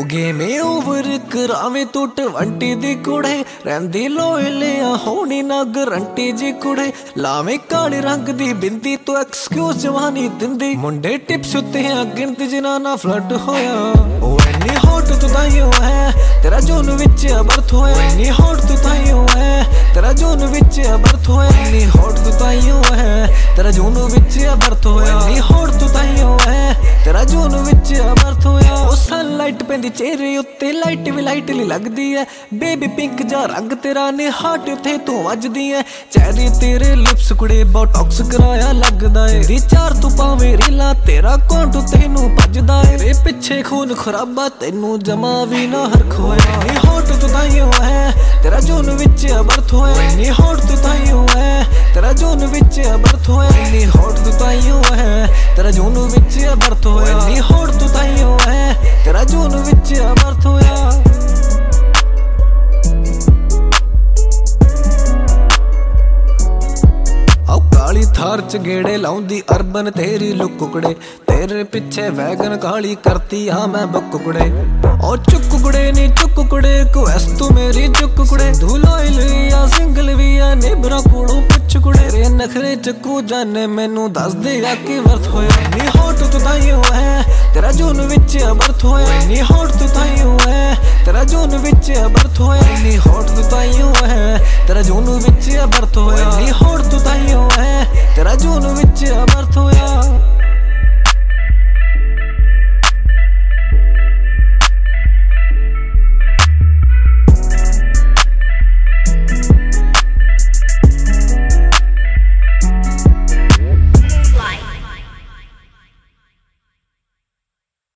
Game over करावे तू 20 दी कुड़े रहिंदी लोयलिया होनी ना गारंटी जी कुड़े लावे काले रंग दी बिंदी तू एक्सक्यूज जवानी दिंदी मुंडे टिप्स उत्ते गिनती जिन्हां ना फ्लड होया ओ इन्नी हॉट तू ताइयों है तेरा जोन विच बर्थ होया इन्नी हॉट तू ताइयों है तेरा जोन विच बर्थ होया इन्नी हॉट तू ताइयों है तेरा जोन विच बर्थ होया इन्नी हॉट तू ताइयों है तेरा जोन विच बर्थ होया ओ सनलाइट पैंदी चेहरे उत्ते लाइट भी लाइटली लगदी है बेबी पिंक जा रंग तेरा ने हार्ट उत्ते तू वजदी है चेहरे तेरे लिप्स कुड़े बोटॉक्स कराया लगदा है दी चार तू पावे रीला तेरा कौंट तेनू भजदा है रे पिछे खून खराबा तेनू जमा भी ना हरख होया नी हॉट तू ताइयों है तेरा जोन विच बर्थ होया नी हॉट तू ताइयों है तेरा जोन विच बर्थ होया नी हॉट तू ताइयों है तेरा जोन विच बर्थ होया नी हॉट तू ताइयों है तेरा जोन विच बर्थ होया काली थार च गेड़े लाउंदी अर्बन तेरी लुक कुकड़े तेरे पिछे वैगन काली करती हाँ मैं बुक कुकड़े और चुक कुकड़े नी चुक कुकड़े क्वेस तू मेरी चुक कुकड़े धुलाई लिया सिंगल भी है नेबरा कोलों पुछ कुड़े रे नखरे चकू जाने मैनू दस दे आके वर्थ होया नी हॉट तू ताइयों है तेरा जोन विच बर्थ होया नी हॉट तू ताइयों है तेरा जोन विच बर्थ होया नी हॉट तू ताइयों है तेरा जोन विच बर्थ होया नी हॉट तू ताइयों है तेरा जोन विच बर्थ होया।